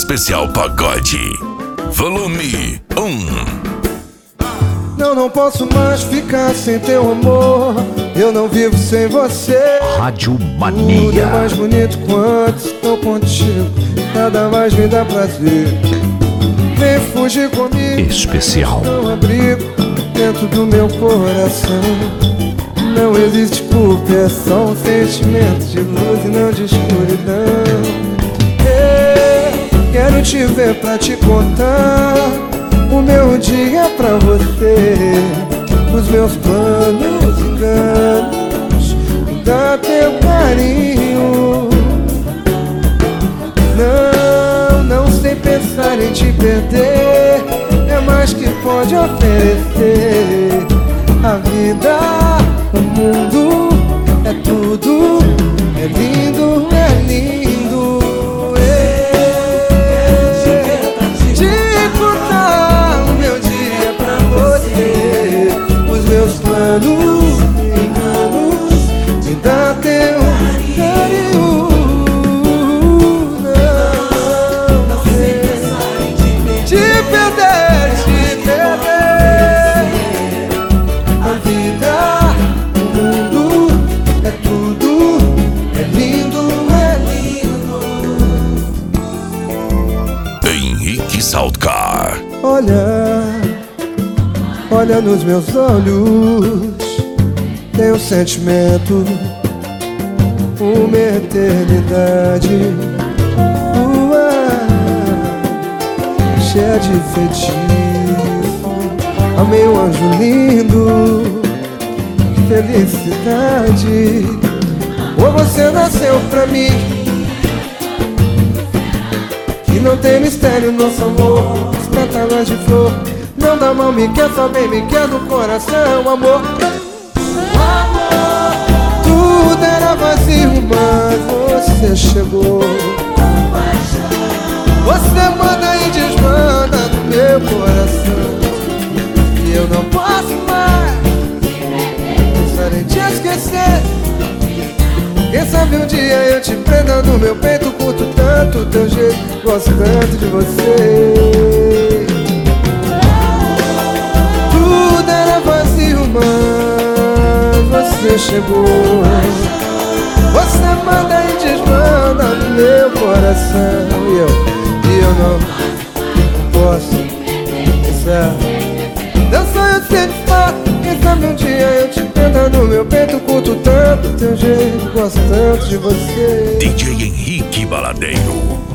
Especial Pagode, volume 1. Não posso mais ficar sem teu amor. Eu não vivo sem você. Rádio Tudo é Mania. mais bonito quando estou contigo. Nada mais me dá prazer. Vem fugir comigo. Especial. Não abrigo dentro do meu coração. Não existe culpa, é só um sentimento de luz e não de escuridão. Eu quero te ver pra te contar o meu dia pra você, os meus planos, enganos, dá teu carinho. Não sei pensar em te perder, é mais que pode oferecer. A vida, o mundo, é tudo, é lindo, é lindo. Te contar o meu dia pra você, os meus planos, enganos, me dá teu carinho. Não sei pensar em te perder, te perder. A vida, o mundo, é tudo, é lindo, é lindo. Henrique Saltcar. Olha nos meus olhos, tem um sentimento, uma eternidade, cheia de feitiço. Amei um anjo lindo, que felicidade. Ou você nasceu pra mim, e não tem mistério nosso amor. As pétalas de flor, não dá mal, me quer, só bem me quer do coração, amor. Tudo era vazio, mas você chegou. Você manda e desmanda no meu coração, e eu não posso mais pensar em te esquecer. Quem sabe um dia eu te prenda no meu peito, curto tanto o teu jeito, gosto tanto de você. Tudo era vazio, mas você chegou. Você manda e desmanda no meu coração, e eu não posso pensar. Meu sonho sempre faz. Quem sabe um dia eu te prenda no meu peito, curto tanto teu jeito, gosto tanto de você. DJ Henrique Baladeiro.